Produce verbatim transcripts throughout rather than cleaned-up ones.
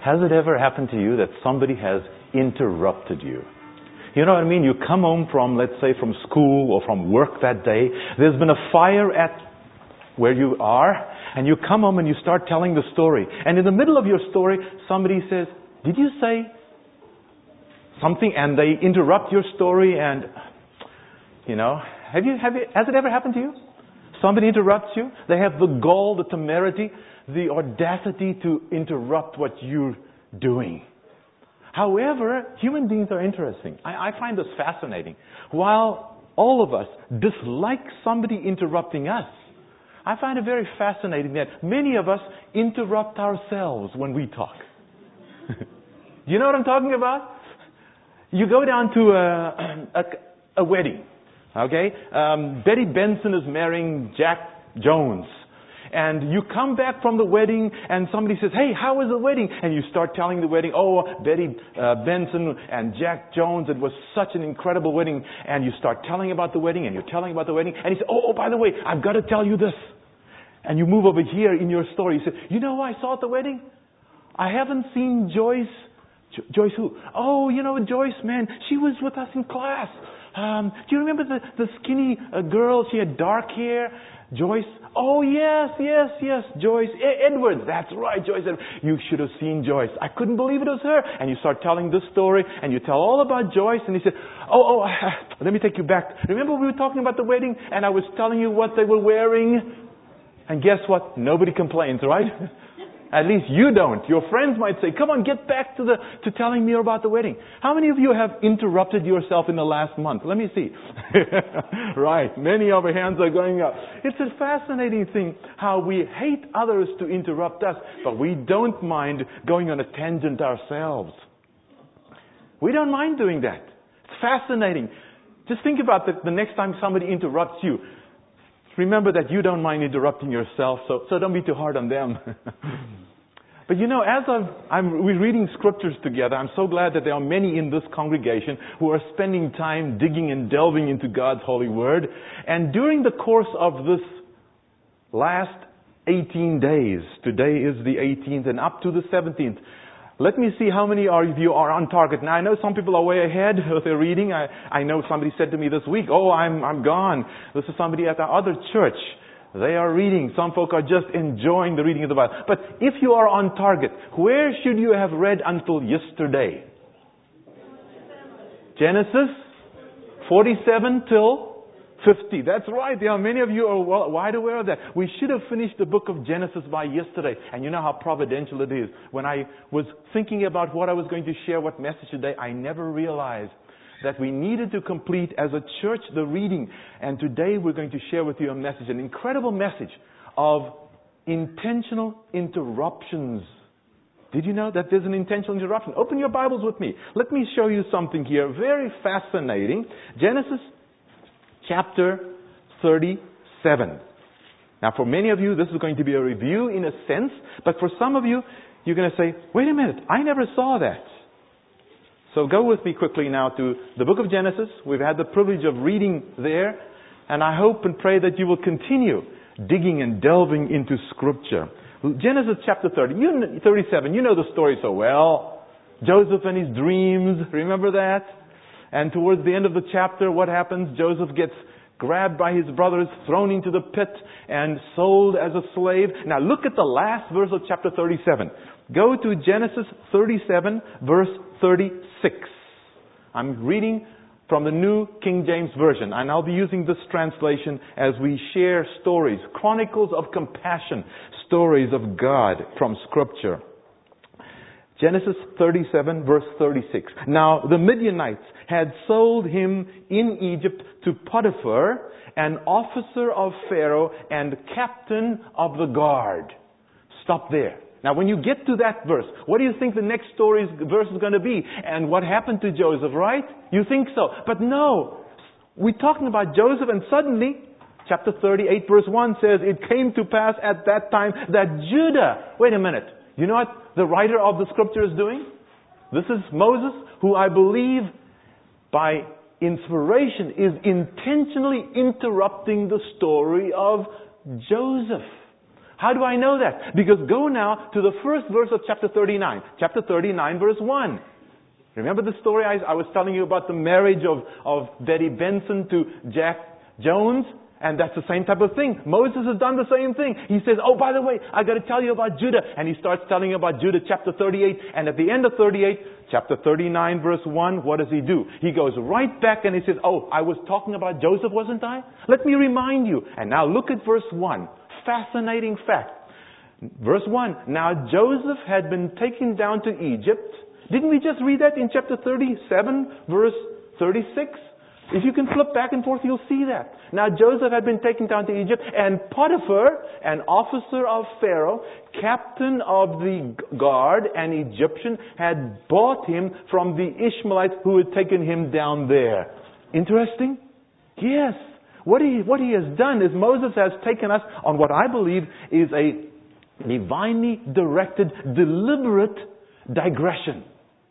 Has it ever happened to you that somebody has interrupted you? You know what I mean? You come home from, let's say, from school or from work that day. There's been a fire at where you are, and you come home and you start telling the story. And in the middle of your story, somebody says, "Did you say something?" And they interrupt your story, and, you know, have you, have you, has it ever happened to you? Somebody interrupts you. They have the gall, the temerity, the audacity to interrupt what you're doing. However, human beings are interesting. I, I find this fascinating. While all of us dislike somebody interrupting us, I find it very fascinating that many of us interrupt ourselves when we talk. Do you know what I'm talking about? You go down to a, a, a wedding. Okay? Um, Betty Benson is marrying Jack Jones. And you come back from the wedding and somebody says, "Hey, how was the wedding?" And you start telling the wedding, "Oh, Betty uh, Benson and Jack Jones, it was such an incredible wedding." And you start telling about the wedding and you're telling about the wedding. And he says, oh, oh, by the way, I've got to tell you this. And you move over here in your story. You say, "You know who I saw at the wedding? I haven't seen Joyce." Jo- Joyce who? "Oh, you know Joyce, man, she was with us in class. Um, do you remember the, the skinny uh, girl? She had dark hair. Joyce." "Oh, yes, yes, yes, Joyce. E- Edwards. That's right, Joyce. You should have seen Joyce. I couldn't believe it was her." And you start telling this story, and you tell all about Joyce, and he said, "Oh, oh, let me take you back. Remember we were talking about the wedding, and I was telling you what they were wearing?" And guess what? Nobody complains, right? At least you don't. Your friends might say, "Come on, get back to the to telling me about the wedding." How many of you have interrupted yourself in the last month? Let me see. Right. Many of our hands are going up. It's a fascinating thing how we hate others to interrupt us, but we don't mind going on a tangent ourselves. We don't mind doing that. It's fascinating. Just think about the, the next time somebody interrupts you. Remember that you don't mind interrupting yourself, so, so don't be too hard on them. But you know, as I've, I'm, we're reading scriptures together, I'm so glad that there are many in this congregation who are spending time digging and delving into God's holy word. And during the course of this last eighteen days, today is the eighteenth and up to the seventeenth, let me see how many of you are on target. Now, I know some people are way ahead with their reading. I, I know somebody said to me this week, "Oh, I'm, I'm gone." This is somebody at our other church. They are reading. Some folk are just enjoying the reading of the Bible. But if you are on target, where should you have read until yesterday? Genesis forty-seven till fifty. That's right. There are many of you are well, wide aware of that. We should have finished the book of Genesis by yesterday. And you know how providential it is. When I was thinking about what I was going to share, what message today, I never realized that we needed to complete as a church the reading. And today we're going to share with you a message, an incredible message of intentional interruptions. Did you know that there's an intentional interruption? Open your Bibles with me. Let me show you something here. Very fascinating. Genesis chapter thirty-seven. Now, for many of you, this is going to be a review in a sense. But for some of you, you're going to say, "Wait a minute, I never saw that." So go with me quickly now to the book of Genesis. We've had the privilege of reading there. And I hope and pray that you will continue digging and delving into Scripture. Genesis chapter thirty, you, thirty-seven, you know the story so well. Joseph and his dreams, remember that? And towards the end of the chapter, what happens? Joseph gets grabbed by his brothers, thrown into the pit, and sold as a slave. Now look at the last verse of chapter thirty-seven. Go to Genesis thirty-seven, verse thirty-six. I'm reading from the New King James Version, and I'll be using this translation as we share stories, chronicles of compassion, stories of God from Scripture. Genesis thirty-seven, verse thirty-six. Now the Midianites had sold him in Egypt to Potiphar, an officer of Pharaoh and captain of the guard. Stop there. Now when you get to that verse, what do you think the next story's verse is going to be? And what happened to Joseph, right? You think so. But no. We're talking about Joseph, and suddenly, chapter thirty-eight, verse one says, "It came to pass at that time that Judah..." Wait a minute. You know what the writer of the scripture is doing? This is Moses, who I believe by inspiration is intentionally interrupting the story of Joseph. How do I know that? Because go now to the first verse of chapter thirty-nine. Chapter thirty-nine, verse one. Remember the story I, I was telling you about the marriage of, of Betty Benson to Jack Jones? And that's the same type of thing. Moses has done the same thing. He says, oh, by the way, I got to tell you about Judah. And he starts telling you about Judah, chapter thirty-eight. And at the end of thirty-eight, chapter thirty-nine, verse one, what does he do? He goes right back and he says, oh, I was talking about Joseph, wasn't I? Let me remind you. And now look at verse one. Fascinating fact. Verse one. Now Joseph had been taken down to Egypt. Didn't we just read that in chapter thirty-seven, verse thirty-six? If you can flip back and forth, you'll see that. Now Joseph had been taken down to Egypt, and Potiphar, an officer of Pharaoh, captain of the guard, an Egyptian, had bought him from the Ishmaelites who had taken him down there. Interesting? Yes. What he, what he has done is Moses has taken us on what I believe is a divinely directed, deliberate digression.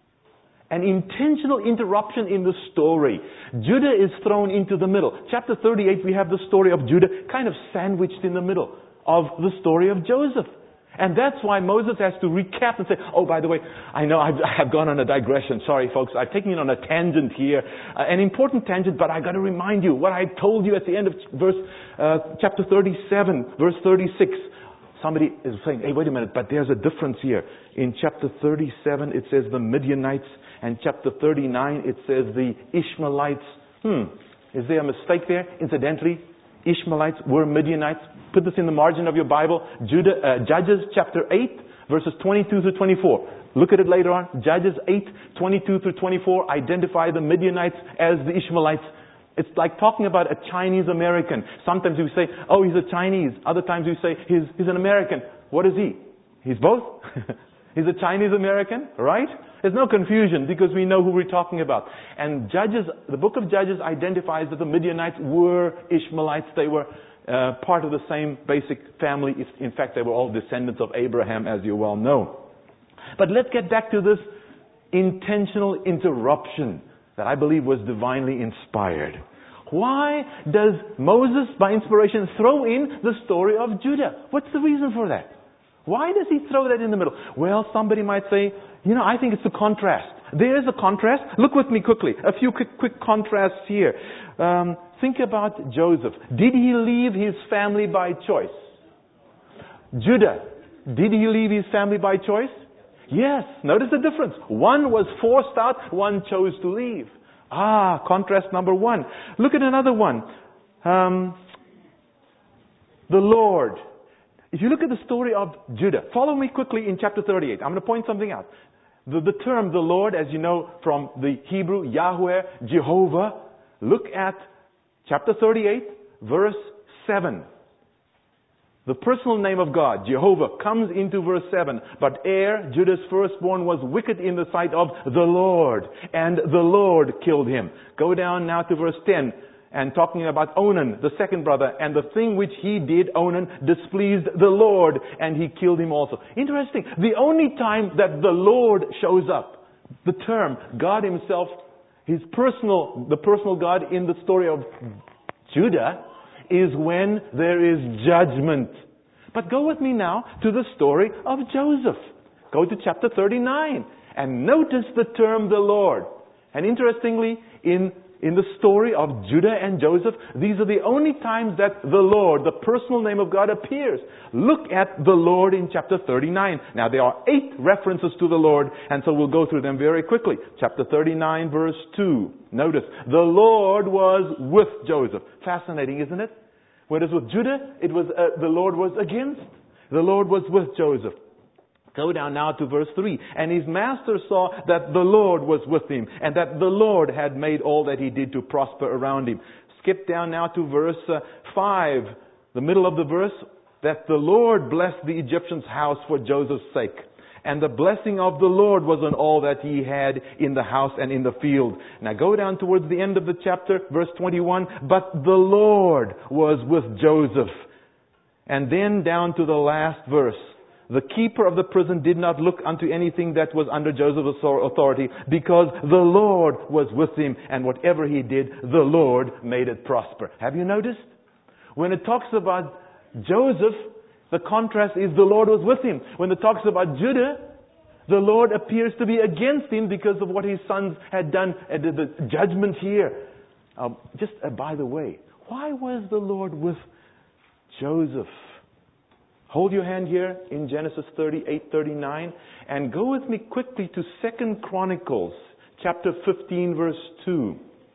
An intentional interruption in the story. Judah is thrown into the middle. Chapter thirty-eight, we have the story of Judah kind of sandwiched in the middle of the story of Joseph. And that's why Moses has to recap and say, oh, by the way, I know I've, I've gone on a digression. Sorry, folks. I've taken you on a tangent here. Uh, an important tangent, but I've got to remind you what I told you at the end of verse, uh, chapter thirty-seven, verse thirty-six. Somebody is saying, hey, wait a minute, but there's a difference here. In chapter thirty-seven, it says the Midianites, and chapter thirty-nine, it says the Ishmaelites. Hmm, is there a mistake there? Incidentally, Ishmaelites were Midianites. Put this in the margin of your Bible. Judah, uh, Judges chapter eight, verses twenty-two through twenty-four. Look at it later on. Judges eight, twenty-two through twenty-four identify the Midianites as the Ishmaelites. It's like talking about a Chinese American. Sometimes we say, oh, he's a Chinese. Other times we say, he's, he's an American. What is he? He's both. He's a Chinese American, right? There's no confusion because we know who we're talking about. And Judges, the book of Judges identifies that the Midianites were Ishmaelites. They were uh, part of the same basic family. In fact, they were all descendants of Abraham, as you well know. But let's get back to this intentional interruption that I believe was divinely inspired. Why does Moses, by inspiration, throw in the story of Judah? What's the reason for that? Why does he throw that in the middle? Well, somebody might say, you know, I think it's a contrast. There is a contrast. Look with me quickly. A few quick, quick contrasts here. Um, think about Joseph. Did he leave his family by choice? Judah, did he leave his family by choice? Yes. Notice the difference. One was forced out, one chose to leave. Ah, contrast number one. Look at another one. Um, the Lord. If you look at the story of Judah, follow me quickly in chapter thirty-eight. I'm going to point something out. The, the term the Lord, as you know from the Hebrew, Yahweh, Jehovah. Look at chapter thirty-eight, verse seven. The personal name of God, Jehovah, comes into verse seven. But Er, Judah's firstborn, was wicked in the sight of the Lord, and the Lord killed him. Go down now to verse ten, and talking about Onan, the second brother, and the thing which he did, Onan, displeased the Lord, and he killed him also. Interesting. The only time that the Lord shows up, the term God himself, his personal, the personal God in the story of Judah, is when there is judgment. But go with me now to the story of Joseph. Go to chapter thirty-nine and notice the term the Lord. And interestingly, in, in the story of Judah and Joseph, these are the only times that the Lord, the personal name of God, appears. Look at the Lord in chapter thirty-nine. Now there are eight references to the Lord, and so we'll go through them very quickly. Chapter thirty-nine, verse two. Notice, the Lord was with Joseph. Fascinating, isn't it? Whereas with Judah, it was uh, the Lord was against. The Lord was with Joseph. Go down now to verse three. And his master saw that the Lord was with him, and that the Lord had made all that he did to prosper around him. Skip down now to verse uh, five. The middle of the verse, that the Lord blessed the Egyptian's house for Joseph's sake. And the blessing of the Lord was on all that he had in the house and in the field. Now go down towards the end of the chapter, verse twenty-one. But the Lord was with Joseph. And then down to the last verse. The keeper of the prison did not look unto anything that was under Joseph's authority, because the Lord was with him, and whatever he did, the Lord made it prosper. Have you noticed? When it talks about Joseph, The contrast is the Lord was with him. When it talks about Judah, the Lord appears to be against him because of what his sons had done at the, the judgment here. Um, just uh, by the way, why was the Lord with Joseph? Hold your hand here in Genesis thirty-eight, thirty-nine, and go with me quickly to Second Chronicles chapter fifteen, verse two.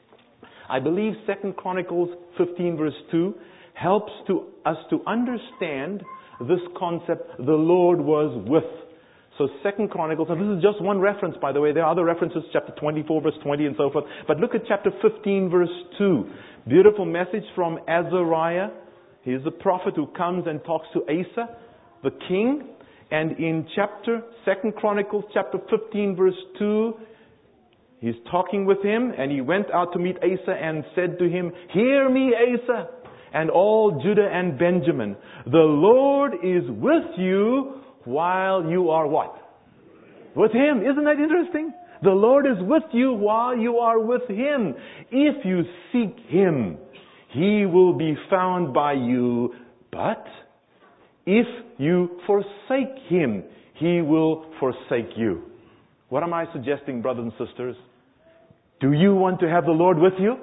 I believe Second Chronicles fifteen, verse two helps to us to understand this concept, the Lord was with. So Second Chronicles, and this is just one reference, by the way. There are other references, chapter twenty-four, verse twenty, and so forth. But look at chapter fifteen, verse two. Beautiful message from Azariah. He is the prophet who comes and talks to Asa, the king. And in chapter, Second Chronicles, chapter fifteen, verse two, he's talking with him, and he went out to meet Asa and said to him, "Hear me, Asa, and all Judah and Benjamin. The Lord is with you while you are" what? With Him. Isn't that interesting? The Lord is with you while you are with Him. If you seek Him, He will be found by you. But if you forsake Him, He will forsake you. What am I suggesting, brothers and sisters? Do you want to have the Lord with you?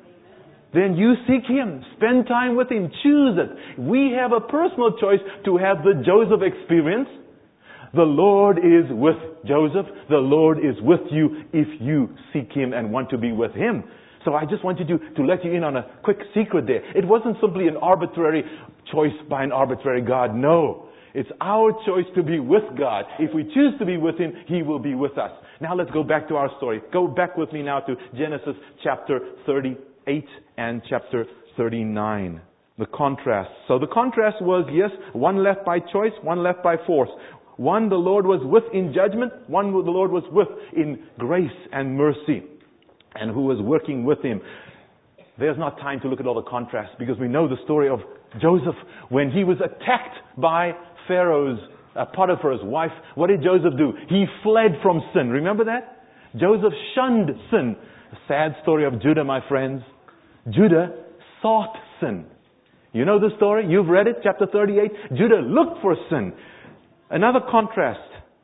Then you seek Him. Spend time with Him. Choose it. We have a personal choice to have the Joseph experience. The Lord is with Joseph. The Lord is with you if you seek Him and want to be with Him. So I just wanted to, to let you in on a quick secret there. It wasn't simply an arbitrary choice by an arbitrary God. No. It's our choice to be with God. If we choose to be with Him, He will be with us. Now let's go back to our story. Go back with me now to Genesis chapter thirty-eight and chapter thirty-nine. The contrast. So the contrast was, yes, one left by choice, one left by force. One the Lord was with in judgment, one the Lord was with in grace and mercy, and who was working with Him. There's not time to look at all the contrasts because we know the story of Joseph when he was attacked by Pharaoh's, uh, Potiphar's wife. What did Joseph do? He fled from sin. Remember that? Joseph shunned sin. The sad story of Judah, my friends. Judah sought sin. You know the story? You've read it, chapter thirty-eight. Judah looked for sin. Another contrast.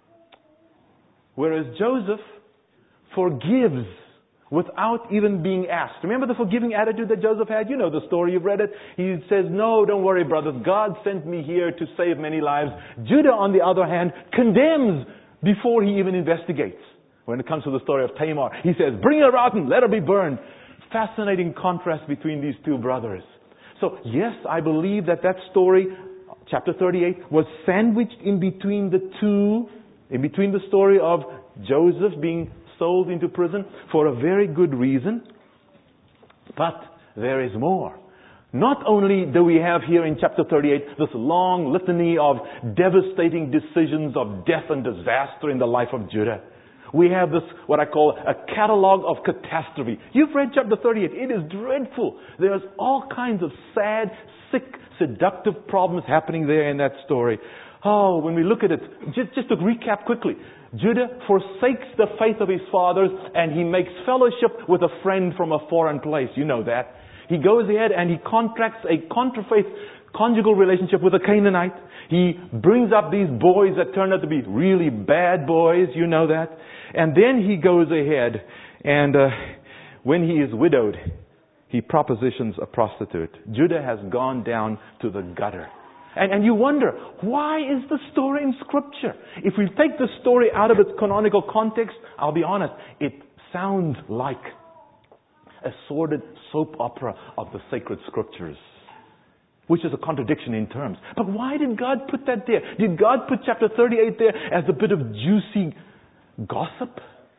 Whereas Joseph forgives without even being asked. Remember the forgiving attitude that Joseph had? You know the story, you've read it. He says, "No, don't worry, brothers. God sent me here to save many lives." Judah, on the other hand, condemns before he even investigates. When it comes to the story of Tamar, he says, "Bring her out and let her be burned." Fascinating contrast between these two brothers. So, yes, I believe that that story, chapter thirty-eight, was sandwiched in between the two, in between the story of Joseph being sold into prison for a very good reason. But there is more. Not only do we have here in chapter thirty-eight this long litany of devastating decisions of death and disaster in the life of Judah. We have this, what I call a catalog of catastrophe. You've read chapter thirty-eight. It is dreadful. There's all kinds of sad, sick, seductive problems happening there in that story. Oh, when we look at it, just, just to recap quickly. Judah forsakes the faith of his fathers and he makes fellowship with a friend from a foreign place. You know that. He goes ahead and he contracts a contra-faith conjugal relationship with a Canaanite. He brings up these boys that turn out to be really bad boys. You know that. And then he goes ahead and uh, when he is widowed, he propositions a prostitute. Judah has gone down to the gutter. And, and you wonder, why is the story in Scripture? If we take the story out of its canonical context, I'll be honest, it sounds like a sordid soap opera of the sacred Scriptures, which is a contradiction in terms. But why did God put that there? Did God put chapter thirty-eight there as a bit of juicy gossip?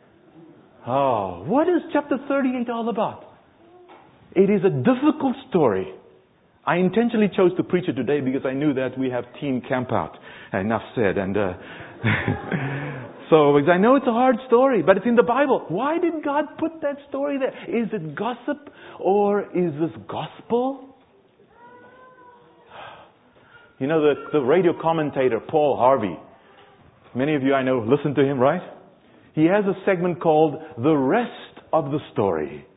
Oh, what is chapter thirty-eight all about? It is a difficult story. I intentionally chose to preach it today because I knew that we have team camp out. Enough said. And uh, so, because I know it's a hard story, but it's in the Bible. Why did God put that story there? Is it gossip or is this gospel? You know, the, the radio commentator, Paul Harvey. Many of you I know listen to him, right? He has a segment called The Rest of the Story.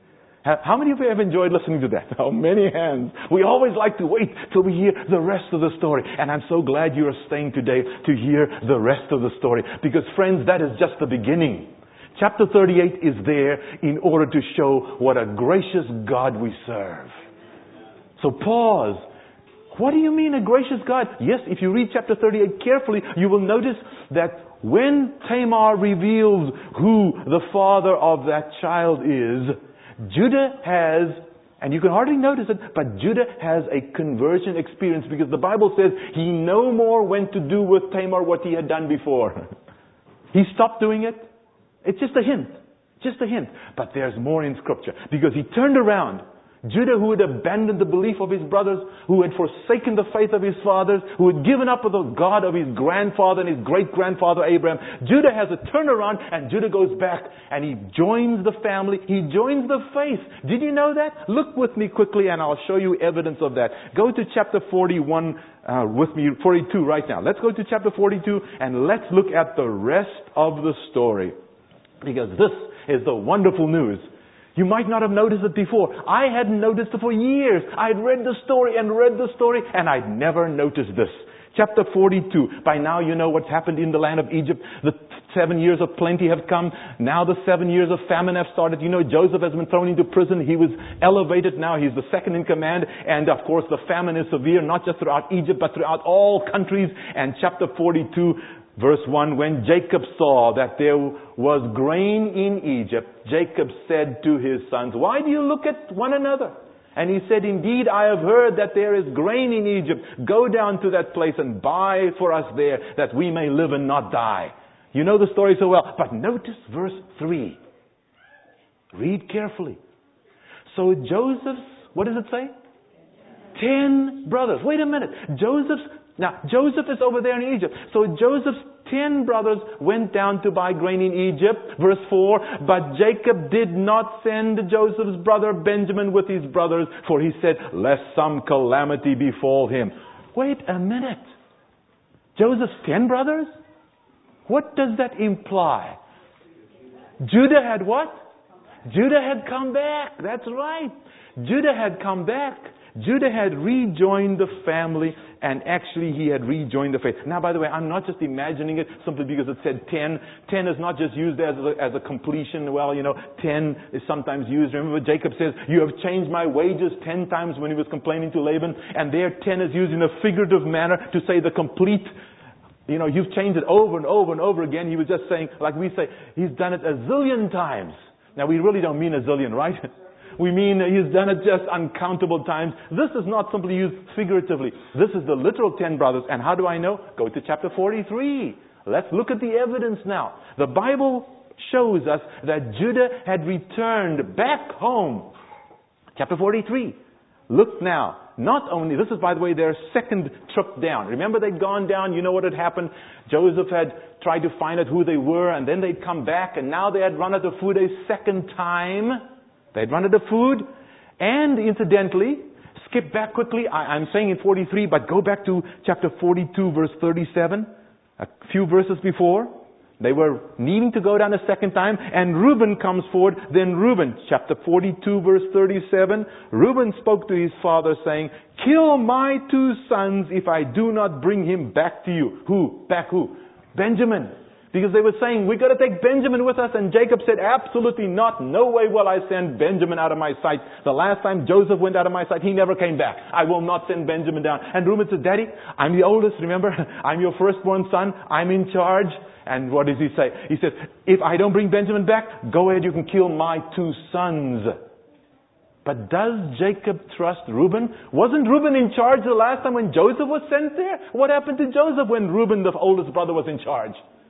How many of you have enjoyed listening to that? Oh, many hands. We always like to wait till we hear the rest of the story. And I'm so glad you are staying today to hear the rest of the story. Because friends, that is just the beginning. Chapter thirty-eight is there in order to show what a gracious God we serve. So pause. What do you mean a gracious God? Yes, if you read chapter thirty-eight carefully, you will notice that when Tamar reveals who the father of that child is, Judah has, and you can hardly notice it, but Judah has a conversion experience because the Bible says he no more went to do with Tamar what he had done before. He stopped doing it. It's just a hint. Just a hint. But there's more in Scripture because he turned around. Judah, who had abandoned the belief of his brothers, who had forsaken the faith of his fathers, who had given up with the God of his grandfather and his great-grandfather Abraham, Judah has a turnaround and Judah goes back and he joins the family. He joins the faith. Did you know that? Look with me quickly and I'll show you evidence of that. Go to chapter forty-one uh, with me, forty-two right now. Let's go to chapter forty-two and let's look at the rest of the story. Because this is the wonderful news. You might not have noticed it before. I hadn't noticed it for years. I'd read the story and read the story and I'd never noticed this. Chapter forty-two. By now you know what's happened in the land of Egypt. The seven years of plenty have come. Now the seven years of famine have started. You know, Joseph has been thrown into prison. He was elevated. Now he's the second in command. And of course the famine is severe, not just throughout Egypt, but throughout all countries. And chapter forty-two, verse one, when Jacob saw that there was grain in Egypt, Jacob said to his sons, why do you look at one another? And he said, indeed, I have heard that there is grain in Egypt. Go down to that place and buy for us there that we may live and not die. You know the story so well. But notice verse three. Read carefully. So Joseph's, what does it say? Ten brothers. Wait a minute. Joseph's Now, Joseph is over there in Egypt. So Joseph's ten brothers went down to buy grain in Egypt. Verse four, but Jacob did not send Joseph's brother Benjamin with his brothers, for he said, lest some calamity befall him. Wait a minute. Joseph's ten brothers? What does that imply? Judah had what? Judah had come back. That's right. Judah had come back. Judah had rejoined the family, and actually he had rejoined the faith. Now, by the way, I'm not just imagining it simply because it said ten. Ten is not just used as a, as a completion. Well, you know, ten is sometimes used. Remember, Jacob says, you have changed my wages ten times when he was complaining to Laban. And there, ten is used in a figurative manner to say the complete. You know, you've changed it over and over and over again. He was just saying, like we say, he's done it a zillion times. Now, we really don't mean a zillion, right? We mean he's done it just uncountable times. This is not simply used figuratively. This is the literal ten brothers. And how do I know? Go to chapter forty-three. Let's look at the evidence now. The Bible shows us that Judah had returned back home. Chapter forty-three. Look now. Not only, this is by the way their second trip down. Remember they'd gone down, you know what had happened? Joseph had tried to find out who they were, and then they'd come back, and now they had run out of food a second time. They'd run out of food. And incidentally, skip back quickly. I, I'm saying in forty-three, but go back to chapter forty-two, verse thirty-seven. A few verses before. They were needing to go down a second time. And Reuben comes forward. Then Reuben, chapter forty-two, verse thirty-seven. Reuben spoke to his father saying, kill my two sons if I do not bring him back to you. Who? Back who? Benjamin. Because they were saying, we've got to take Benjamin with us. And Jacob said, absolutely not. No way will I send Benjamin out of my sight. The last time Joseph went out of my sight, he never came back. I will not send Benjamin down. And Reuben said, Daddy, I'm the oldest, remember? I'm your firstborn son. I'm in charge. And what does he say? He says, if I don't bring Benjamin back, go ahead, you can kill my two sons. But does Jacob trust Reuben? Wasn't Reuben in charge the last time when Joseph was sent there? What happened to Joseph when Reuben, the oldest brother, was in charge?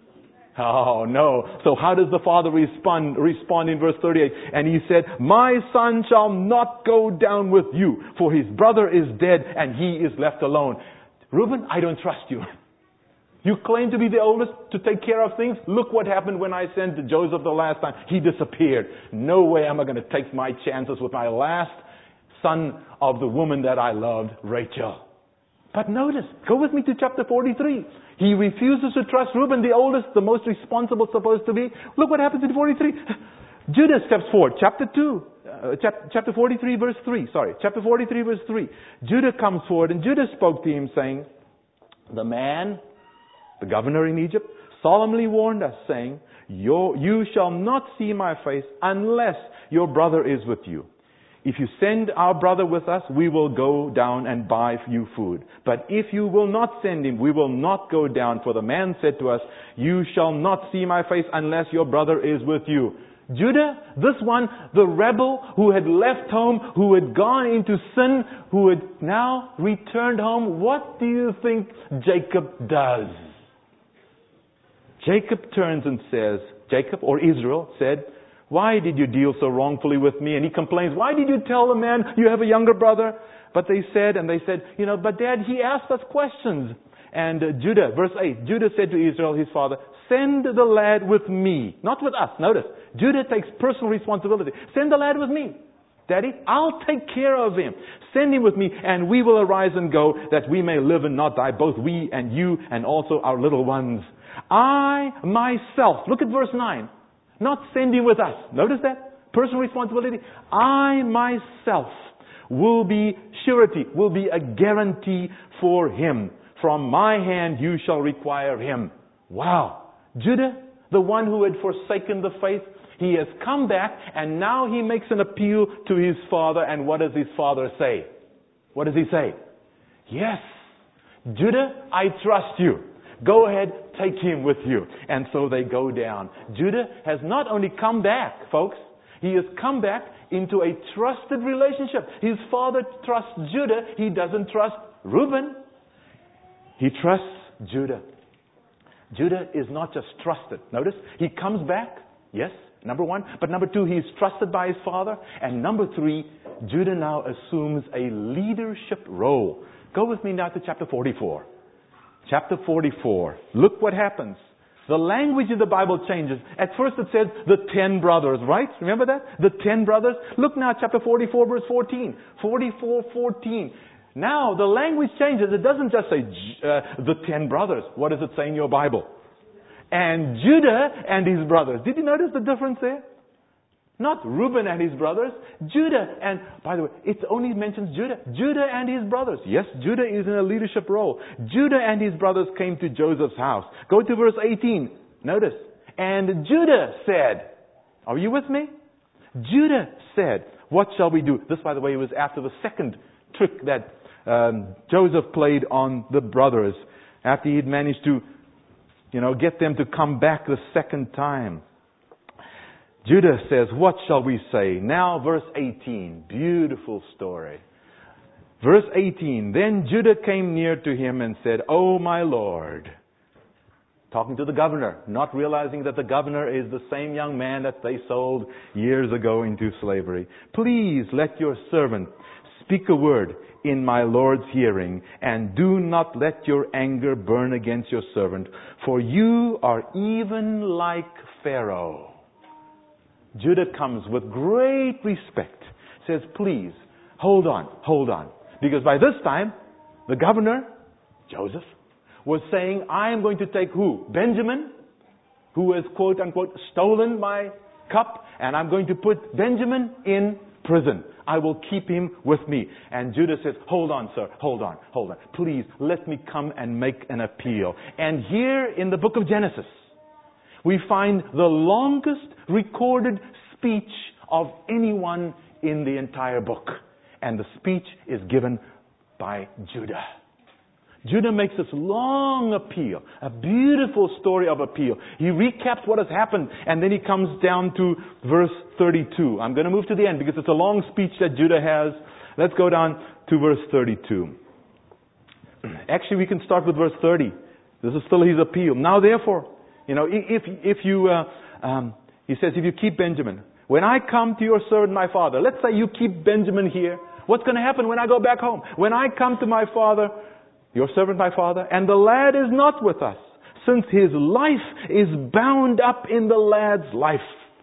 Oh, no. So how does the father respond, respond in verse thirty-eight? And he said, my son shall not go down with you, for his brother is dead and he is left alone. Reuben, I don't trust you. You claim to be the oldest to take care of things. Look what happened when I sent Joseph the last time. He disappeared. No way am I going to take my chances with my last son of the woman that I loved, Rachel. But notice, go with me to chapter forty-three. He refuses to trust Reuben, the oldest, the most responsible supposed to be. Look what happens in forty-three. Judah steps forward. Chapter two, uh, chap- chapter forty-three, verse three. Sorry, chapter forty-three, verse three. Judah comes forward, and Judah spoke to him, saying, the man, the governor in Egypt, solemnly warned us, saying, Your, you shall not see my face unless your brother is with you. If you send our brother with us, we will go down and buy you food. But if you will not send him, we will not go down. For the man said to us, you shall not see my face unless your brother is with you. Judah, this one, the rebel who had left home, who had gone into sin, who had now returned home, what do you think Jacob does? Jacob turns and says, Jacob, or Israel, said, why did you deal so wrongfully with me? And he complains, why did you tell the man you have a younger brother? But they said, and they said, you know, but Dad, he asked us questions. And uh, Judah, verse eight, Judah said to Israel, his father, send the lad with me. Not with us. Notice, Judah takes personal responsibility. Send the lad with me. Daddy, I'll take care of him. Send him with me, and we will arise and go, that we may live and not die, both we and you, and also our little ones. I myself, look at verse nine, not send him with us. Notice that? Personal responsibility. I myself will be surety, will be a guarantee for him. From my hand you shall require him. Wow. Judah, the one who had forsaken the faith, he has come back, and now he makes an appeal to his father. And what does his father say? What does he say? Yes, Judah, I trust you. Go ahead, take him with you. And so they go down. Judah has not only come back, folks, he has come back into a trusted relationship. His father trusts Judah. He doesn't trust Reuben. He trusts Judah. Judah is not just trusted. Notice, he comes back, yes, number one. But number two, he's trusted by his father. And number three, Judah now assumes a leadership role. Go with me now to chapter forty-four. Chapter forty-four. Look what happens. The language in the Bible changes. At first it says the ten brothers, right? Remember that? The ten brothers. Look now, chapter forty-four, verse fourteen. forty-four, fourteen. Now the language changes. It doesn't just say uh, the ten brothers. What does it say in your Bible? And Judah and his brothers. Did you notice the difference there? Not Reuben and his brothers. Judah and, by the way, it only mentions Judah. Judah and his brothers. Yes, Judah is in a leadership role. Judah and his brothers came to Joseph's house. Go to verse eighteen. Notice. And Judah said, are you with me? Judah said, what shall we do? This, by the way, was after the second trick that um, Joseph played on the brothers. After he'd managed to, you know, get them to come back the second time. Judah says, what shall we say? Now verse eighteen. Beautiful story. Verse eighteen. Then Judah came near to him and said, O my Lord. Talking to the governor, not realizing that the governor is the same young man that they sold years ago into slavery. Please let your servant speak a word in my Lord's hearing, and do not let your anger burn against your servant, for you are even like Pharaoh. Judah comes with great respect, says, please, hold on, hold on. Because by this time, the governor, Joseph, was saying, I am going to take who? Benjamin, who has, quote unquote, stolen my cup, and I'm going to put Benjamin in prison. I will keep him with me. And Judah says, hold on, sir, hold on, hold on. Please, let me come and make an appeal. And here in the book of Genesis, we find the longest recorded speech of anyone in the entire book. And the speech is given by Judah. Judah makes this long appeal, a beautiful story of appeal. He recaps what has happened, and then he comes down to verse thirty-two. I'm going to move to the end because it's a long speech that Judah has. Let's go down to verse thirty-two. Actually, we can start with verse thirty. This is still his appeal. Now therefore, you know, if if you, uh, um, he says, if you keep Benjamin, when I come to your servant my father, let's say you keep Benjamin here, what's going to happen when I go back home? When I come to my father, your servant my father, and the lad is not with us, since his life is bound up in the lad's life,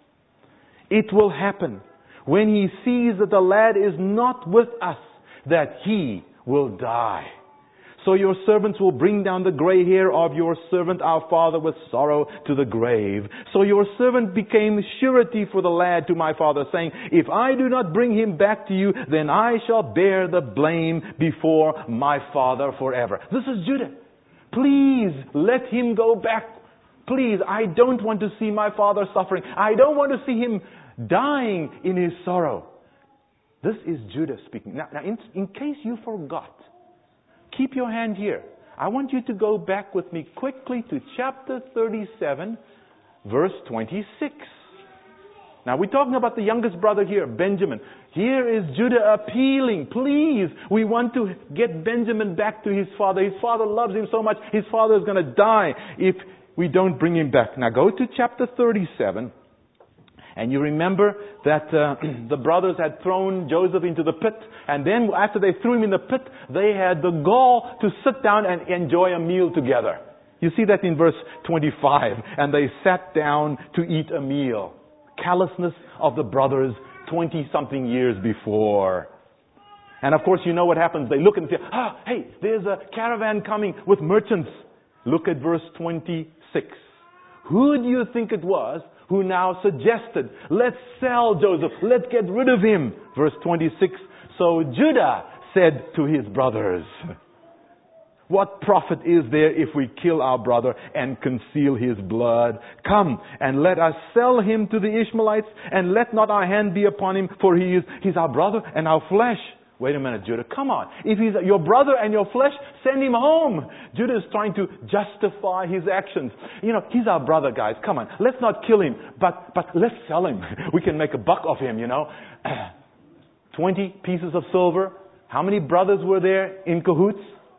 it will happen when he sees that the lad is not with us, that he will die. So your servants will bring down the gray hair of your servant, our father, with sorrow to the grave. So your servant became surety for the lad to my father, saying, if I do not bring him back to you, then I shall bear the blame before my father forever. This is Judah. Please let him go back. Please, I don't want to see my father suffering. I don't want to see him dying in his sorrow. This is Judah speaking. Now, now in, in case you forgot, keep your hand here. I want you to go back with me quickly to chapter thirty-seven, verse twenty-six. Now we're talking about the youngest brother here, Benjamin. Here is Judah appealing, please, we want to get Benjamin back to his father. His father loves him so much, his father is going to die if we don't bring him back. Now go to chapter thirty-seven. And you remember that uh, the brothers had thrown Joseph into the pit. And then after they threw him in the pit, they had the gall to sit down and enjoy a meal together. You see that in verse twenty-five. And they sat down to eat a meal. Callousness of the brothers twenty-something years before. And of course, you know what happens. They look and say, ah, hey, there's a caravan coming with merchants. Look at verse twenty-six. Who do you think it was who now suggested, let's sell Joseph, let's get rid of him? Verse twenty-six, so Judah said to his brothers, what profit is there if we kill our brother and conceal his blood? Come and let us sell him to the Ishmaelites, and let not our hand be upon him, for he is he's our brother and our flesh. Wait a minute, Judah, come on. If he's your brother and your flesh, send him home. Judah is trying to justify his actions. You know, he's our brother, guys. Come on. Let's not kill him, but, but let's sell him. We can make a buck of him, you know. Twenty pieces of silver. How many brothers were there in cahoots?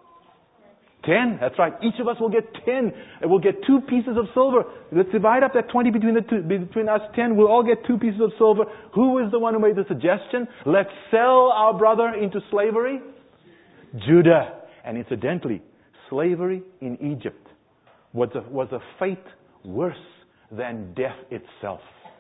Ten. That's right. Each of us will get ten. And we'll get two pieces of silver. Let's divide up that twenty between the two, between us ten. We'll all get two pieces of silver. Who is the one who made the suggestion? Let's sell our brother into slavery? Judah. And incidentally, slavery in Egypt was a, was a fate worse than death itself.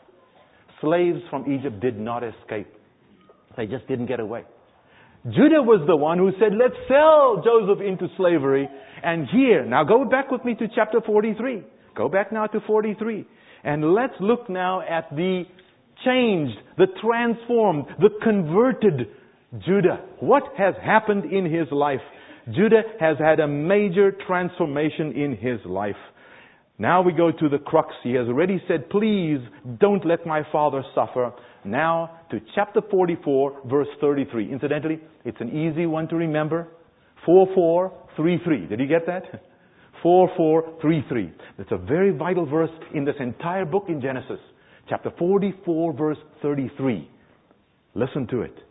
Slaves from Egypt did not escape. They just didn't get away. Judah was the one who said, let's sell Joseph into slavery. And here, now go back with me to chapter forty-three. Go back now to forty-three. And let's look now at the changed, the transformed, the converted Judah. What has happened in his life? Judah has had a major transformation in his life. Now we go to the crux. He has already said, please don't let my father suffer. Now to chapter forty-four, verse thirty-three. Incidentally, it's an easy one to remember. four four three three. Did you get that? four four three three. That's a very vital verse in this entire book in Genesis. Chapter forty-four, verse thirty-three. Listen to it.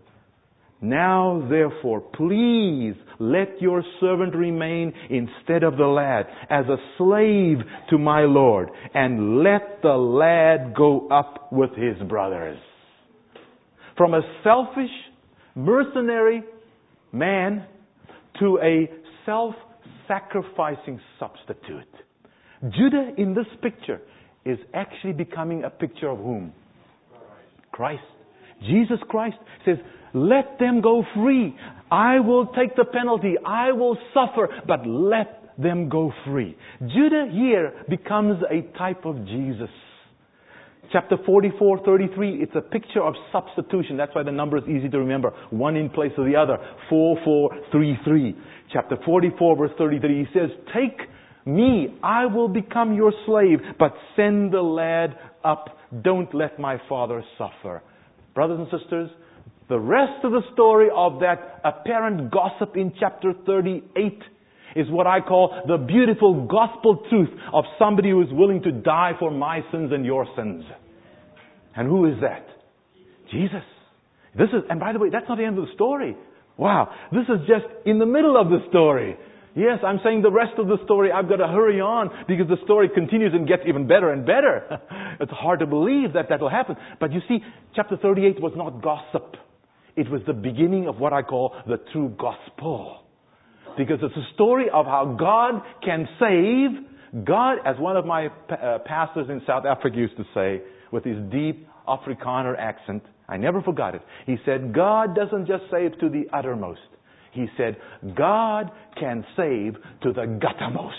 Now, therefore, please let your servant remain instead of the lad as a slave to my Lord, and let the lad go up with his brothers. From a selfish, mercenary man to a self-sacrificing substitute. Judah in this picture is actually becoming a picture of whom? Christ. Jesus Christ says, let them go free. I will take the penalty. I will suffer, but let them go free. Judah here becomes a type of Jesus. Chapter forty-four, thirty-three, it's a picture of substitution. That's why the number is easy to remember. One in place of the other. four four three three. Chapter forty-four, verse thirty-three, he says, take me, I will become your slave, but send the lad up. Don't let my father suffer. Brothers and sisters, the rest of the story of that apparent gossip in chapter thirty-eight is what I call the beautiful gospel truth of somebody who is willing to die for my sins and your sins. And who is that? Jesus. This is, and by the way, that's not the end of the story. Wow, this is just in the middle of the story. Yes, I'm saying the rest of the story, I've got to hurry on because the story continues and gets even better and better. It's hard to believe that that will happen. But you see, chapter thirty-eight was not gossip. It was the beginning of what I call the true gospel. Because it's a story of how God can save. God, as one of my uh, pastors in South Africa used to say, with his deep Afrikaner accent, I never forgot it. He said, God doesn't just save to the uttermost. He said, God can save to the guttermost.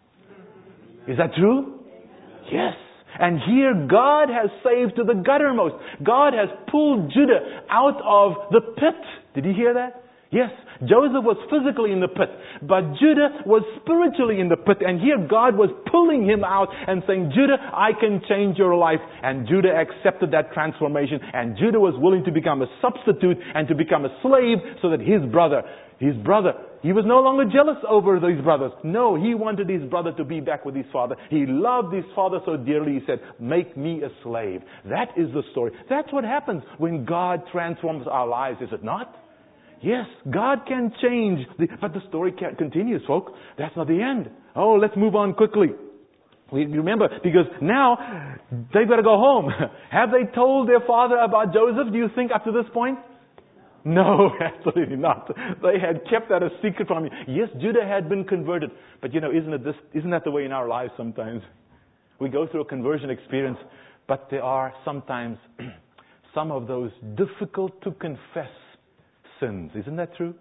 Is that true? Yes. And here God has saved to the guttermost. God has pulled Judah out of the pit. Did you hear that? Yes. Joseph was physically in the pit, but Judah was spiritually in the pit. And here God was pulling him out and saying, Judah, I can change your life. And Judah accepted that transformation. And Judah was willing to become a substitute and to become a slave so that his brother, his brother, he was no longer jealous over these brothers. No, he wanted his brother to be back with his father. He loved his father so dearly, he said, make me a slave. That is the story. That's what happens when God transforms our lives, is it not? Yes, God can change. The, but the story continues, folks. That's not the end. Oh, let's move on quickly. We remember, because now they've got to go home. Have they told their father about Joseph, do you think, up to this point? No, absolutely not. They had kept that a secret from him. Yes, Judah had been converted. But you know, isn't it this, isn't that the way in our lives sometimes? We go through a conversion experience, but there are sometimes some of those difficult to confess sins. Isn't that true?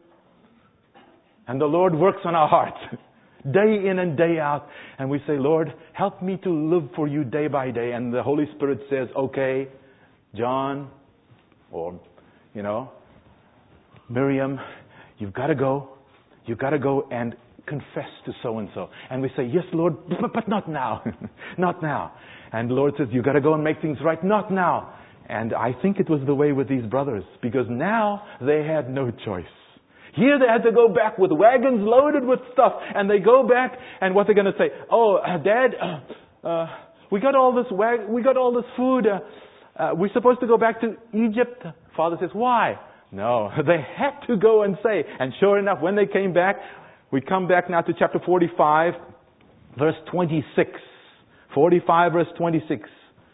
And the Lord works on our hearts day in and day out. And we say, Lord, help me to live for you day by day. And the Holy Spirit says, okay, John, or, you know, Miriam, you've got to go. You've got to go and confess to so-and-so. And we say, yes, Lord, but, but not now. Not now. And the Lord says, you've got to go and make things right. Not now. And I think it was the way with these brothers, because now they had no choice. Here they had to go back with wagons loaded with stuff, and they go back, and what they're going to say? Oh, uh, Dad, uh, uh, we got all this wag- we got all this food. Uh, uh, we're supposed to go back to Egypt. Father says, why? No, they had to go and say. And sure enough, when they came back, we come back now to chapter forty-five, verse twenty-six. forty-five, verse twenty-six.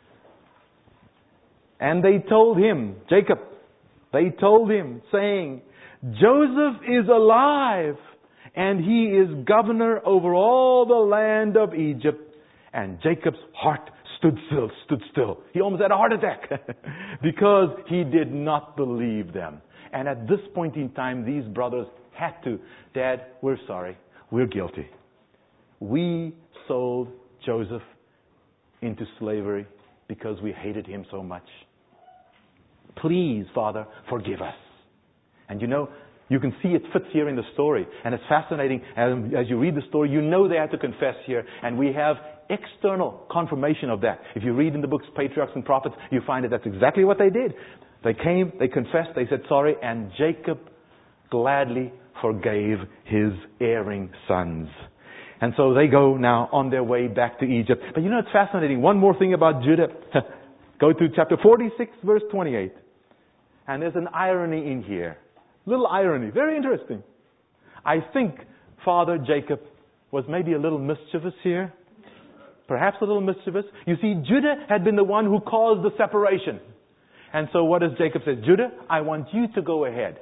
And they told him, Jacob, they told him, saying, Joseph is alive, and he is governor over all the land of Egypt. And Jacob's heart stood still, stood still. He almost had a heart attack because he did not believe them. And at this point in time, these brothers had to, Dad, we're sorry. We're guilty. We sold Joseph into slavery because we hated him so much. Please, Father, forgive us. And you know, you can see it fits here in the story. And it's fascinating. As, as you read the story, you know they had to confess here. And we have external confirmation of that. If you read in the books Patriarchs and Prophets, you find that that's exactly what they did. They came, they confessed, they said sorry, and Jacob gladly forgave his erring sons. And so they go now on their way back to Egypt. But you know, it's fascinating. One more thing about Judah. Go to chapter forty-six, verse twenty-eight. And there's an irony in here. Little irony. Very interesting. I think Father Jacob was maybe a little mischievous here. Perhaps a little mischievous. You see, Judah had been the one who caused the separation. And so what does Jacob say? Judah, I want you to go ahead.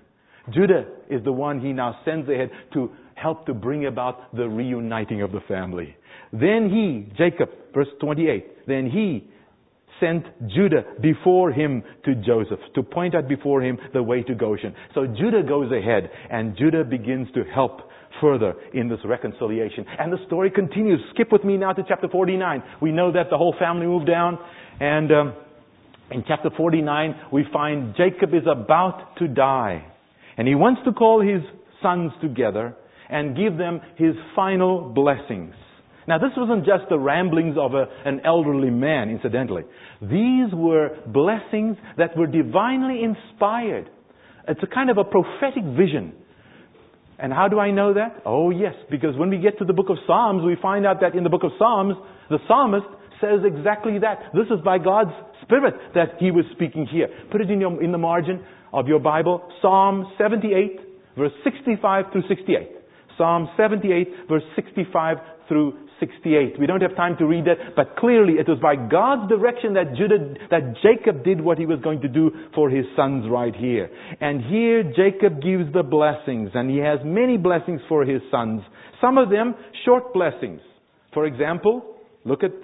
Judah is the one he now sends ahead to help to bring about the reuniting of the family. Then he, Jacob, verse twenty-eight, then he sent Judah before him to Joseph to point out before him the way to Goshen. So Judah goes ahead, and Judah begins to help further in this reconciliation. And the story continues. Skip with me now to chapter forty-nine. We know that the whole family moved down, and um, in chapter forty-nine we find Jacob is about to die, and he wants to call his sons together and give them his final blessings. Now, this wasn't just the ramblings of a, an elderly man, incidentally. These were blessings that were divinely inspired. It's a kind of a prophetic vision. And how do I know that? Oh, yes, because when we get to the book of Psalms, we find out that in the book of Psalms, the psalmist says exactly that. This is by God's Spirit that he was speaking here. Put it in, your, in the margin of your Bible. Psalm seventy-eight, verse sixty-five through sixty-eight. Psalm seventy-eight, verse sixty-five through sixty-eight. We don't have time to read that, but clearly it was by God's direction that Judah, that Jacob did what he was going to do for his sons right here. And here Jacob gives the blessings, and he has many blessings for his sons. Some of them short blessings. For example, look at,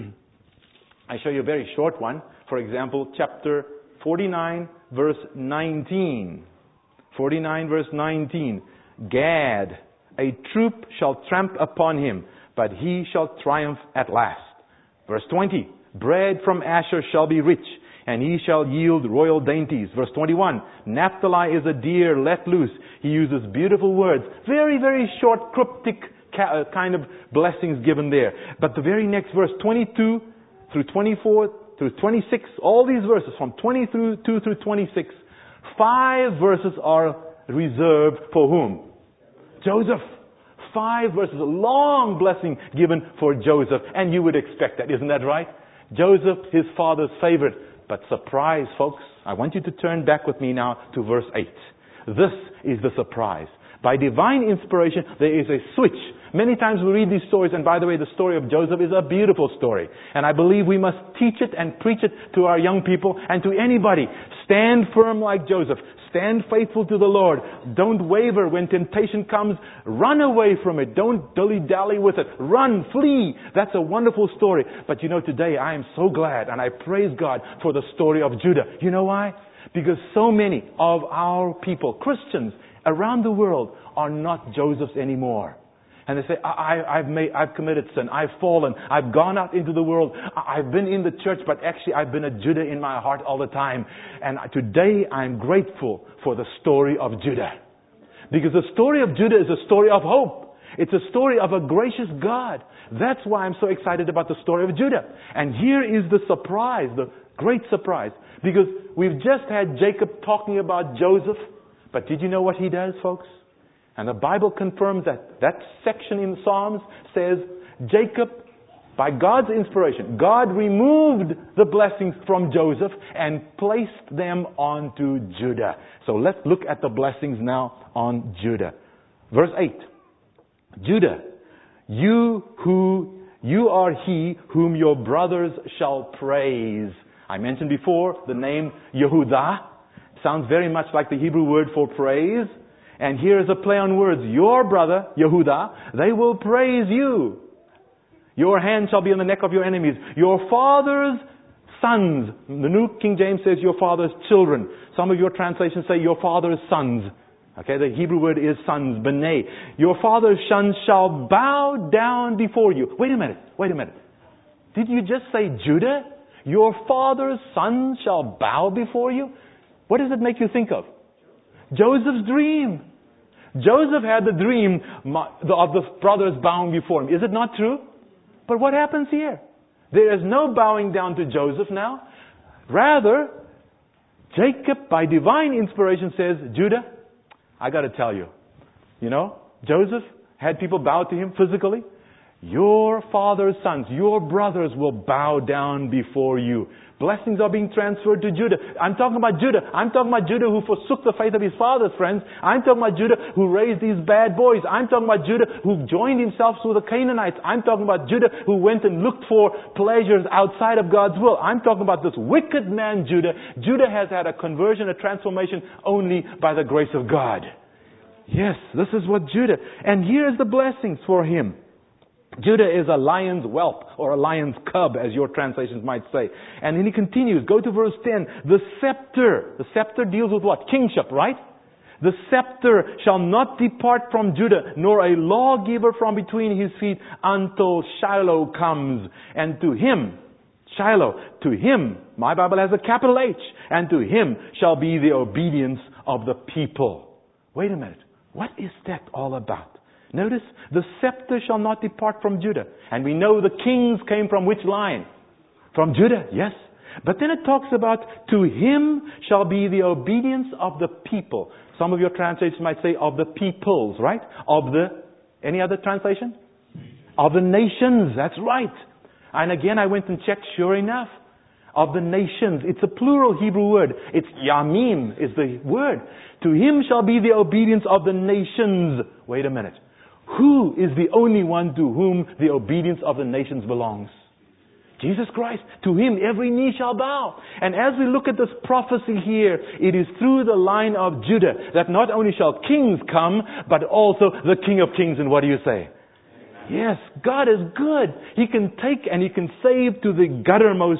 I show you a very short one. For example, chapter forty-nine, verse nineteen. forty-nine verse nineteen. Gad, a troop shall tramp upon him, but he shall triumph at last. Verse twenty. Bread from Asher shall be rich, and he shall yield royal dainties. Verse twenty-one. Naphtali is a deer let loose. He uses beautiful words. Very, very short, cryptic kind of blessings given there. But the very next verse, twenty-two through twenty-four through twenty-six, all these verses from twenty-two through twenty-six, five verses are reserved for whom? Joseph. Five verses, a long blessing given for Joseph. And you would expect that, isn't that right? Joseph, his father's favorite. But surprise, folks, I want you to turn back with me now to verse eight. This is the surprise. By divine inspiration, there is a switch. Many times we read these stories, and by the way, the story of Joseph is a beautiful story. And I believe we must teach it and preach it to our young people and to anybody. Stand firm like Joseph. Stand faithful to the Lord. Don't waver when temptation comes. Run away from it. Don't dilly-dally with it. Run, flee. That's a wonderful story. But you know, today I am so glad and I praise God for the story of Judah. You know why? Because so many of our people, Christians around the world, are not Josephs anymore. And they say, I, I've made, I've committed sin. I've fallen. I've gone out into the world. I've been in the church, but actually I've been a Judah in my heart all the time. And today I'm grateful for the story of Judah. Because the story of Judah is a story of hope. It's a story of a gracious God. That's why I'm so excited about the story of Judah. And here is the surprise, the great surprise. Because we've just had Jacob talking about Joseph. But did you know what he does, folks? And the Bible confirms that. That section in Psalms says, Jacob, by God's inspiration, God removed the blessings from Joseph and placed them onto Judah. So let's look at the blessings now on Judah. Verse eight. Judah, you who, you are he whom your brothers shall praise. I mentioned before the name Yehudah. Sounds very much like the Hebrew word for praise. And here is a play on words. Your brother, Yehudah, they will praise you. Your hand shall be on the neck of your enemies. Your father's sons. The New King James says your father's children. Some of your translations say your father's sons. Okay, the Hebrew word is sons, b'nai. Your father's sons shall bow down before you. Wait a minute, wait a minute. Did you just say Judah? Your father's sons shall bow before you? What does it make you think of? Joseph's dream. Joseph had the dream of the brothers bowing before him. Is it not true? But what happens here? There is no bowing down to Joseph now. Rather, Jacob, by divine inspiration, says, Judah, I got to tell you, you know, Joseph had people bow to him physically. Your father's sons, your brothers will bow down before you. Blessings are being transferred to Judah. I'm talking about Judah. I'm talking about Judah who forsook the faith of his fathers, friends. I'm talking about Judah who raised these bad boys. I'm talking about Judah who joined himself with the Canaanites. I'm talking about Judah who went and looked for pleasures outside of God's will. I'm talking about this wicked man, Judah. Judah has had a conversion, a transformation only by the grace of God. Yes, this is what Judah. And here's the blessings for him. Judah is a lion's whelp or a lion's cub, as your translations might say. And then he continues. Go to verse ten. The scepter. The scepter deals with what? Kingship, right? The scepter shall not depart from Judah, nor a lawgiver from between his feet until Shiloh comes. And to him, Shiloh, to him, my Bible has a capital H, and to him shall be the obedience of the people. Wait a minute. What is that all about? Notice, the scepter shall not depart from Judah. And we know the kings came from which line? From Judah, yes. But then it talks about, to him shall be the obedience of the people. Some of your translations might say, of the peoples, right? Of the, any other translation? Of the nations, that's right. And again, I went and checked, sure enough. Of the nations. It's a plural Hebrew word. It's Yamim is the word. To him shall be the obedience of the nations. Wait a minute. Who is the only one to whom the obedience of the nations belongs? Jesus Christ. To him every knee shall bow. And as we look at this prophecy here, it is through the line of Judah that not only shall kings come, but also the King of Kings. And what do you say? Yes, God is good. He can take and He can save to the guttermost.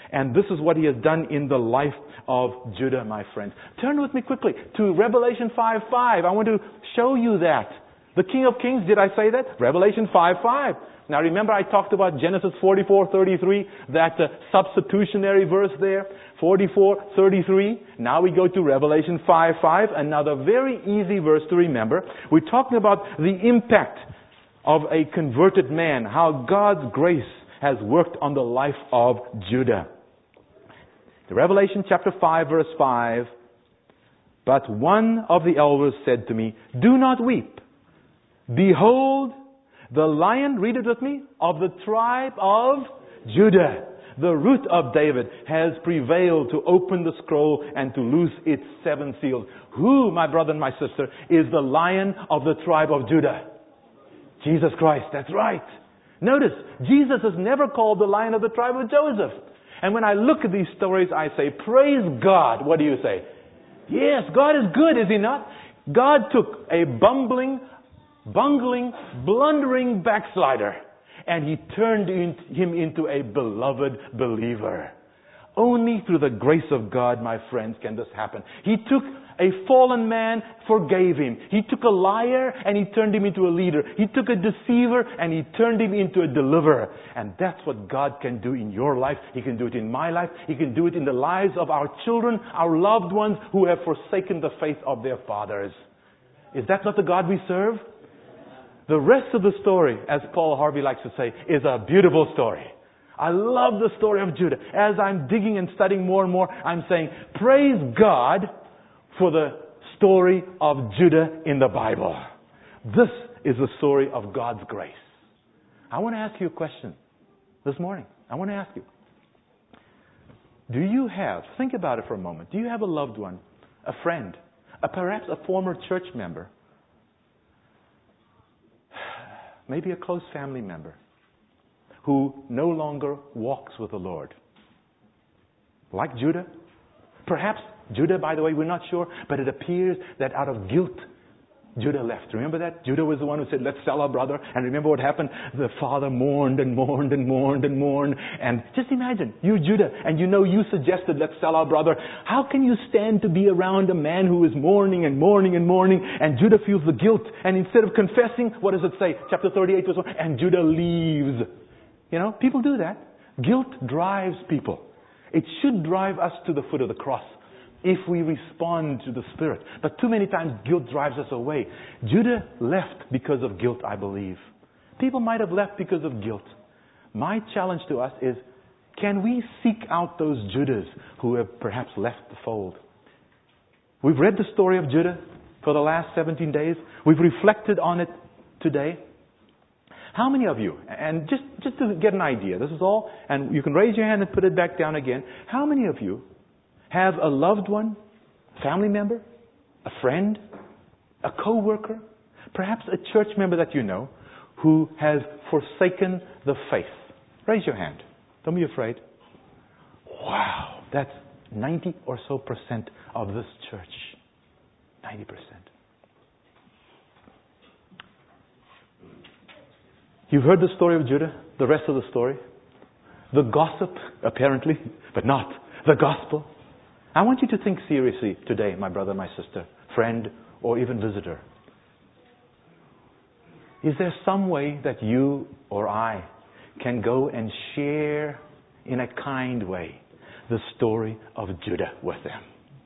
And this is what He has done in the life of Judah, my friends. Turn with me quickly to Revelation five five. I want to show you that. The King of Kings, did I say that? Revelation five five. Now remember I talked about Genesis forty-four thirty-three, that uh, substitutionary verse there, forty-four thirty-three. Now we go to Revelation five five, another very easy verse to remember. We're talking about the impact of a converted man, how God's grace has worked on the life of Judah. Revelation chapter five verse five, but one of the elders said to me, do not weep. Behold, the Lion, read it with me, of the tribe of Judah, the root of David, has prevailed to open the scroll and to loose its seven seals. Who, my brother and my sister, is the Lion of the tribe of Judah? Jesus Christ, that's right. Notice, Jesus is never called the Lion of the tribe of Joseph. And when I look at these stories, I say, praise God. What do you say? Yes, God is good, is He not? God took a bumbling, bungling, blundering backslider, and He turned him into a beloved believer. Only through the grace of God, my friends, can this happen. He took a fallen man, forgave him. He took a liar and He turned him into a leader. He took a deceiver and He turned him into a deliverer. And that's what God can do in your life. He can do it in my life. He can do it in the lives of our children, our loved ones who have forsaken the faith of their fathers. Is that not the God we serve? The rest of the story, as Paul Harvey likes to say, is a beautiful story. I love the story of Judah. As I'm digging and studying more and more, I'm saying, praise God for the story of Judah in the Bible. This is the story of God's grace. I want to ask you a question this morning. I want to ask you, do you have, think about it for a moment, do you have a loved one, a friend, a, perhaps a former church member, maybe a close family member, who no longer walks with the Lord? Like Judah? Perhaps Judah, by the way, we're not sure, but it appears that out of guilt, Judah left. Remember that? Judah was the one who said, let's sell our brother. And remember what happened? The father mourned and mourned and mourned and mourned. And just imagine, you Judah, and you know you suggested, let's sell our brother. How can you stand to be around a man who is mourning and mourning and mourning, and Judah feels the guilt, and instead of confessing, what does it say? Chapter thirty-eight verse one, and Judah leaves. You know, people do that. Guilt drives people. It should drive us to the foot of the cross if we respond to the Spirit. But too many times guilt drives us away. Judah left because of guilt, I believe. People might have left because of guilt. My challenge to us is, can we seek out those Judahs who have perhaps left the fold? We've read the story of Judah for the last seventeen days. We've reflected on it today. How many of you, and just, just to get an idea, this is all, and you can raise your hand and put it back down again. How many of you have a loved one, a family member, a friend, a co-worker, perhaps a church member that you know, who has forsaken the faith? Raise your hand. Don't be afraid. Wow, that's ninety or so percent of this church. ninety percent. You've heard the story of Judah, the rest of the story. The gossip, apparently, but not the gospel. I want you to think seriously today, my brother, my sister, friend, or even visitor. Is there some way that you or I can go and share in a kind way the story of Judah with them?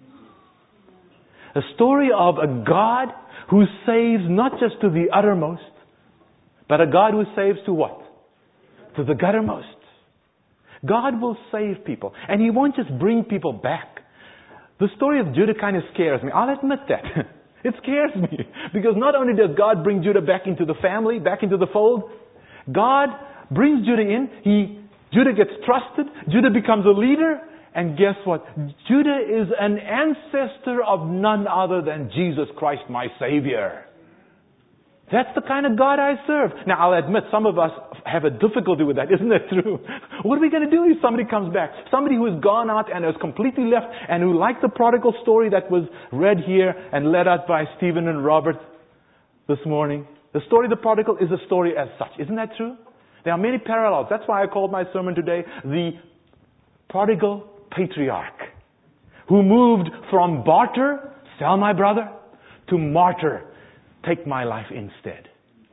A story of a God who saves not just to the uttermost, but a God who saves to what? To the guttermost. God will save people. And He won't just bring people back. The story of Judah kind of scares me. I'll admit that. It scares me. Because not only does God bring Judah back into the family, back into the fold, God brings Judah in. He, Judah gets trusted. Judah becomes a leader. And guess what? Judah is an ancestor of none other than Jesus Christ, my Savior. That's the kind of God I serve. Now, I'll admit, some of us have a difficulty with that. Isn't that true? What are we going to do if somebody comes back? Somebody who has gone out and has completely left, and who, like the prodigal story that was read here and led out by Stephen and Robert this morning. The story of the prodigal is a story as such. Isn't that true? There are many parallels. That's why I called my sermon today, The prodigal patriarch who moved from barter, sell my brother, to martyr, take my life instead.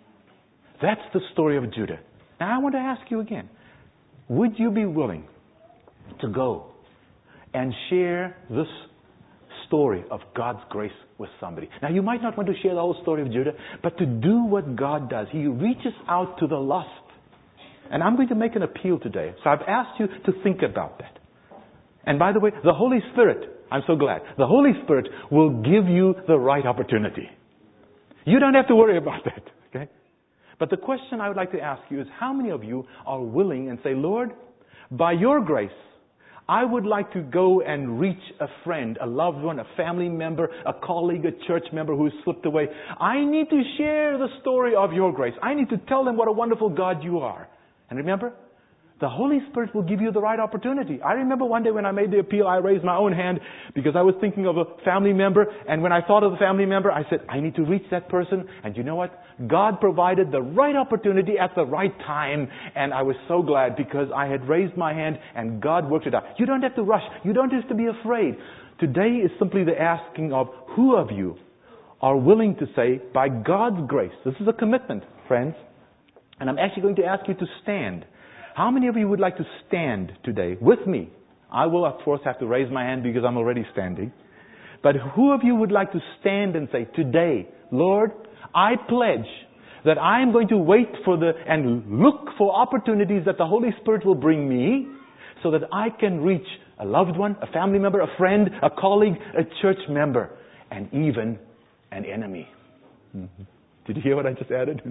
That's the story of Judah. Now I want to ask you again, would you be willing to go and share this story of God's grace with somebody? Now you might not want to share the whole story of Judah, but to do what God does. He reaches out to the lost. And I'm going to make an appeal today. So I've asked you to think about that. And by the way, the Holy Spirit, I'm so glad, the Holy Spirit will give you the right opportunity. You don't have to worry about that, okay? But the question I would like to ask you is, how many of you are willing and say, Lord, by your grace, I would like to go and reach a friend, a loved one, a family member, a colleague, a church member who has slipped away. I need to share the story of your grace. I need to tell them what a wonderful God you are. And remember, the Holy Spirit will give you the right opportunity. I remember one day when I made the appeal, I raised my own hand because I was thinking of a family member. And when I thought of the family member, I said, I need to reach that person. And you know what? God provided the right opportunity at the right time. And I was so glad because I had raised my hand and God worked it out. You don't have to rush. You don't have to be afraid. Today is simply the asking of who of you are willing to say, by God's grace, this is a commitment, friends. And I'm actually going to ask you to stand. How many of you would like to stand today with me? I will, of course, have to raise my hand because I'm already standing. But who of you would like to stand and say, today, Lord, I pledge that I am going to wait for the and look for opportunities that the Holy Spirit will bring me so that I can reach a loved one, a family member, a friend, a colleague, a church member, and even an enemy. Mm-hmm. Did you hear what I just added?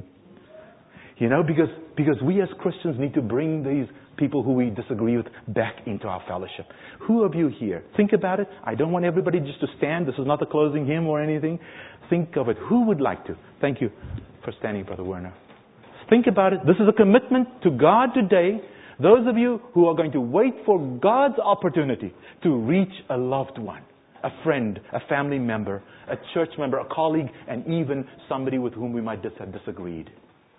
You know, because because we as Christians need to bring these people who we disagree with back into our fellowship. Who of you here? Think about it. I don't want everybody just to stand. This is not the closing hymn or anything. Think of it. Who would like to? Thank you for standing, Brother Werner. Think about it. This is a commitment to God today. Those of you who are going to wait for God's opportunity to reach a loved one, a friend, a family member, a church member, a colleague, and even somebody with whom we might just have disagreed.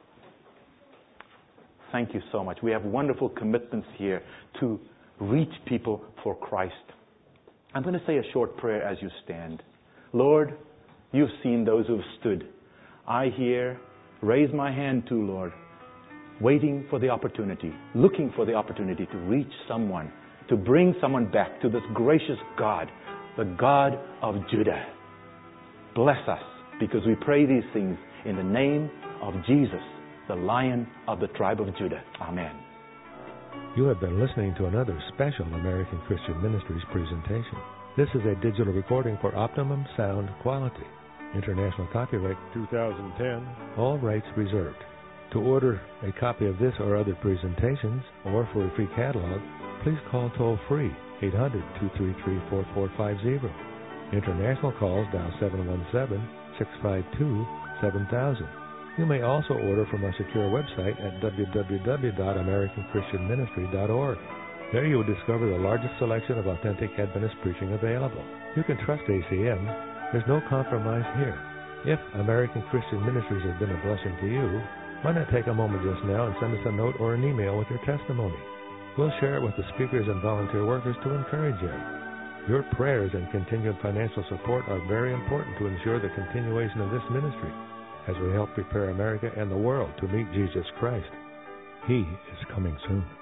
Thank you so much. We have wonderful commitments here to reach people for Christ. I'm going to say a short prayer as you stand. Lord, you've seen those who've stood. I here raise my hand too, Lord, waiting for the opportunity, looking for the opportunity to reach someone, to bring someone back to this gracious God, the God of Judah. Bless us, because we pray these things in the name of Jesus, the Lion of the tribe of Judah. Amen. You have been listening to another special American Christian Ministries presentation. This is a digital recording for optimum sound quality. International copyright two thousand ten. All rights reserved. To order a copy of this or other presentations, or for a free catalog, please call toll-free eight hundred, two three three, four four five zero. International calls dial seven one seven, six five two, seven thousand. You may also order from our secure website at w w w dot american christian ministry dot org. There you will discover the largest selection of authentic Adventist preaching available. You can trust A C M. There's no compromise here. If American Christian Ministries has been a blessing to you, why not take a moment just now and send us a note or an email with your testimony? We'll share it with the speakers and volunteer workers to encourage you. Your prayers and continued financial support are very important to ensure the continuation of this ministry as we help prepare America and the world to meet Jesus Christ. He is coming soon.